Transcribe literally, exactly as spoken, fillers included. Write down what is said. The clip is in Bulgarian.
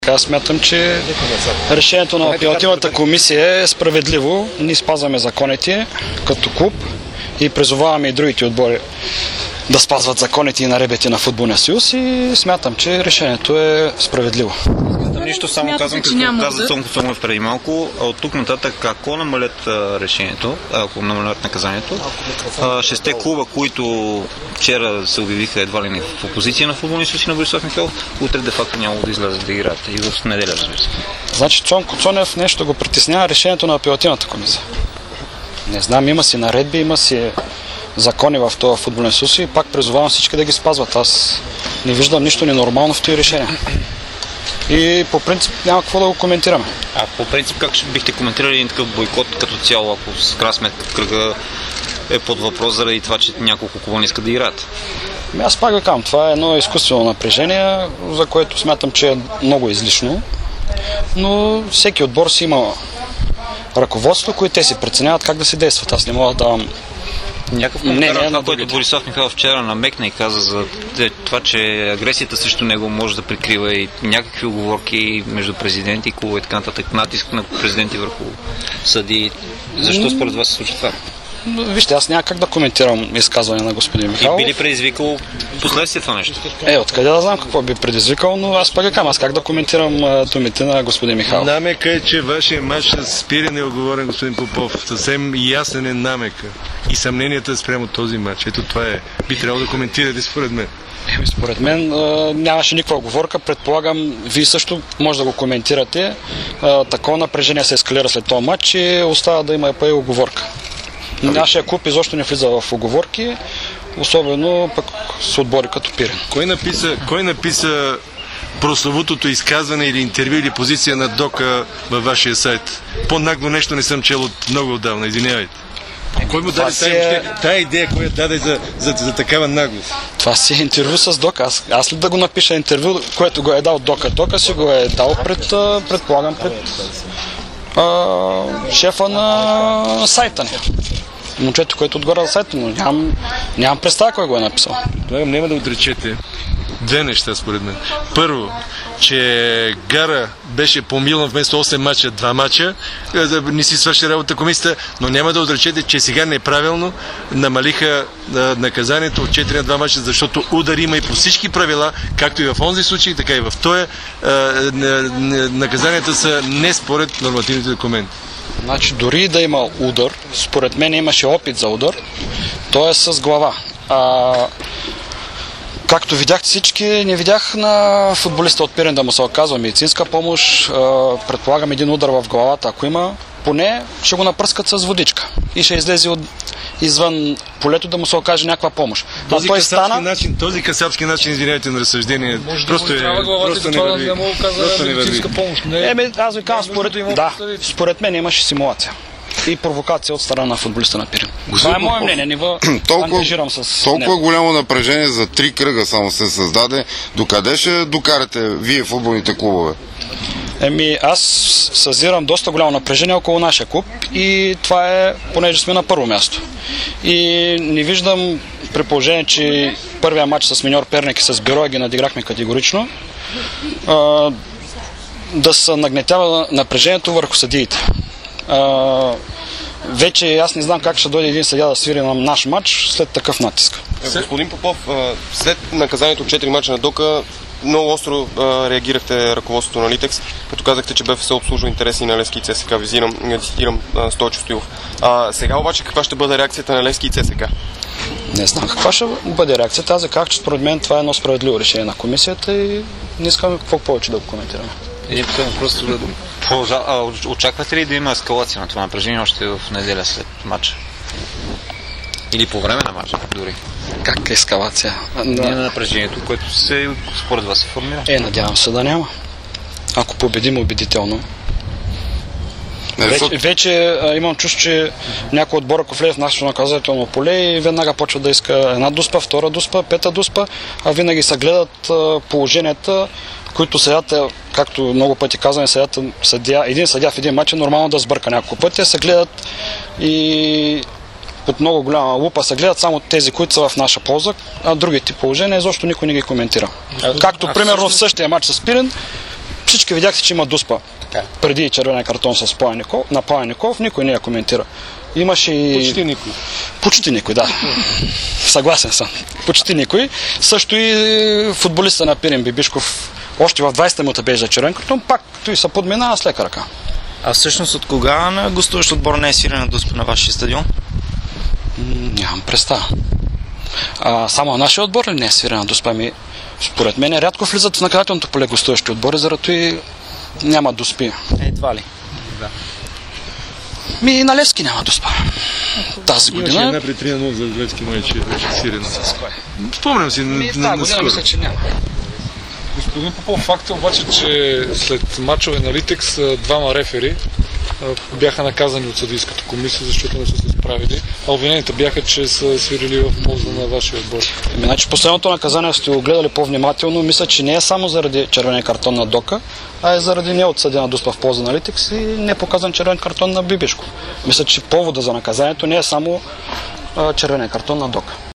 Аз смятам, че решението на апелативната комисия е справедливо. Ние спазваме законите като клуб и призоваваме и другите отбори да спазват законите и наредбите на Футболния съюз и смятам, че решението е справедливо. Нищо, само казвам, какво каза Цонко Цонков преди малко. От тук нататък, ако намалят решението, ако намалят наказанието, шесте клуба, които вчера се обявиха едва ли не в опозиция на Футболния съюз на Борислав Михайлов, утре де факто няма да излязат да играят. И в неделя, разбира се. Значи Цонко Цонев нещо го притеснява решението на апелативната комисия. Не знам, има си наредби, има си закони в този Футболен съюз и пак призовавам всички да ги спазват. Аз не виждам нищо ненормално в тези решения. И по принцип няма какво да го коментираме. А по принцип как ще бихте коментирали един такъв бойкот като цяло, ако с крайна сметка кръга е под въпрос заради това, че няколко клуба не искат да играят? Аз пак ви казвам, това е едно изкуствено напрежение, за което смятам, че е много излишно. Но всеки отбор си има ръководство, които те си преценяват как да се действат. Аз не мога да давам някакъв коментар на това, което Борислав Михайлов вчера намекна и каза за това, че агресията срещу него може да прикрива и някакви уговорки между президенти и клуба и така нататък, натиск на президенти върху съдии. Защо според вас се случва това? Вижте, аз няма как да коментирам изказване на господин Михайлов. И би ли предизвикал последствие това нещо? Е, откъде да знам какво би предизвикал, но аз пак казвам, аз как да коментирам думите на господин Михайлов? Намека е, че вашия мач с Пирин е оговорен, господин Попов. Съвсем ясен е намека. И съмненията спрямо този мач. Ето това е. Би трябвало да коментирате според мен. Според мен а, нямаше никаква оговорка. Предполагам, вие също може да го коментирате. А, такова напрежение се ескалира след този мач и остава да има и оговорка. Нашия клуб изобщо не влиза в оговорки, особено пък с отбори като Пирин. Кой написа, кой написа прословутото изказване или интервю или позиция на Дока във вашия сайт? По-нагло нещо не съм чел от много отдавна, извинявайте. Кой му даде тая, е... тая идея, коя даде за, за, за такава наглост? Това си е интервю с Дока. Аз, аз ли да го напиша интервю, което го е дал Дока? Дока си го е дал пред, предполагам, пред а, шефа на сайта ни. Момчето, което отгоре за сайта, но нямам, нямам представа кой го е написал. Това няма да отречете две неща според мен. Първо, че Гара беше помилан вместо осем мача, два мача, не си свърши работа комисията, но няма да отречете, че сега неправилно намалиха наказанието от четири на два мача, защото удар има и по всички правила, както и в онзи случай, така и в този. Наказанията са не според нормативните документи. Значи дори да има удар, според мен имаше опит за удар, то е с глава. А, както видяхте всички, не видях на футболиста от Пирин да му се оказва медицинска помощ. А, предполагам един удар в главата, ако има, поне ще го напръскат с водичка и ще излезе от, извън полето да му се окаже някаква помощ. Този, той стана... начин, този касапски начин, извинявайте на разсъждение, може просто да е... Просто не върви. Да му казва медицинска помощ. Не, Еми, аз ви казвам, според, да, според мен имаше симулация и провокация от страна на футболиста на Пирин. Това е мое мнение, не въ... ангажирам с толкова него. Голямо напрежение за три кръга само се създаде. Докъде ще докарате вие футболните клубове? Еми, аз съзирам доста голямо напрежение около нашия клуб и това е, понеже сме на първо място. И не виждам, при положение, че първия матч с Миньор Перник и с Бероя ги надиграхме категорично, а, да се нагнетява напрежението върху съдиите. А, вече аз не знам как ще дойде един съдия да свири на наш матч след такъв натиск. Господин Попов, след наказанието от четири мача на Дока, много остро а, реагирахте ръководството на Литекс, като казахте, че БФС обслужва интереси на Левски и ЦСКА. Визирам, не цитирам Стойчо Стоилов. А, сега обаче каква ще бъде реакцията на Левски и ЦСКА? Не знам каква ще бъде реакцията. Аз казах, че според мен това е едно справедливо решение на комисията и не искам какво повече да го коментираме. Един последно просто очаквате ли да има ескалация на това напрежение още в неделя след матча? Или по време на матча дори? Как ескалация? Не на напрежението, което се, според вас се формира? Е, надявам се да няма. Ако победим убедително. Вече, вече а, имам чувство, че някой отбор, ако влезе в нашето наказателно поле и веднага почва да иска една дуспа, втора дуспа, пета дуспа, а винаги се гледат а, положенията, които седят, както много пъти казваме, седят съдия, един съдия в един матч е нормално да сбърка няколко пъти, се гледат и под много голяма лупа се гледат само тези, които са в наша полза, а другите положения изобщо никой не ги коментира. Както примерно в същия матч с Пирин, всички видяхте, че има дуспа. Преди червения картон с Паяников, на Паяников, никой не я коментира. Имаше и... Почти никой. Почти никой, да. Съгласен съм. Почти никой. Също и футболиста на Пирин Бибишков, още в двайсета минута беше за червен картон, пак той се подмина с лека ръка. А всъщност от кога на гостуващ отбор не е свирена дуспа на вашия стадион? Нямам представа. А, само на нашия отбор ли не е свирена дуспа? Ми, според мен рядко влизат в наказателното поле гостуващи отбори, заради и няма дуспи. Едва ли? Да. Ми и на Левски няма дуспа. Тази година... Имаше една при три на нула за Левски май, че беше свирена. С кой? Спомням си. Ми тази година мисля, че няма. Господин Попов, факт е обаче, че след мачове на Литекс двама рефери бяха наказани от съдийската комисия, защото не са се справили. А обвинените бяха, че са свирили в полза на вашия отбор. Значи последното наказание сте го гледали по-внимателно. Мисля, че не е само заради червения картон на Дока, а е заради неотсъдена дуспа в полза на Литекс и не е показан червен картон на Бибишков. Мисля, че повода за наказанието не е само червения картон на Дока.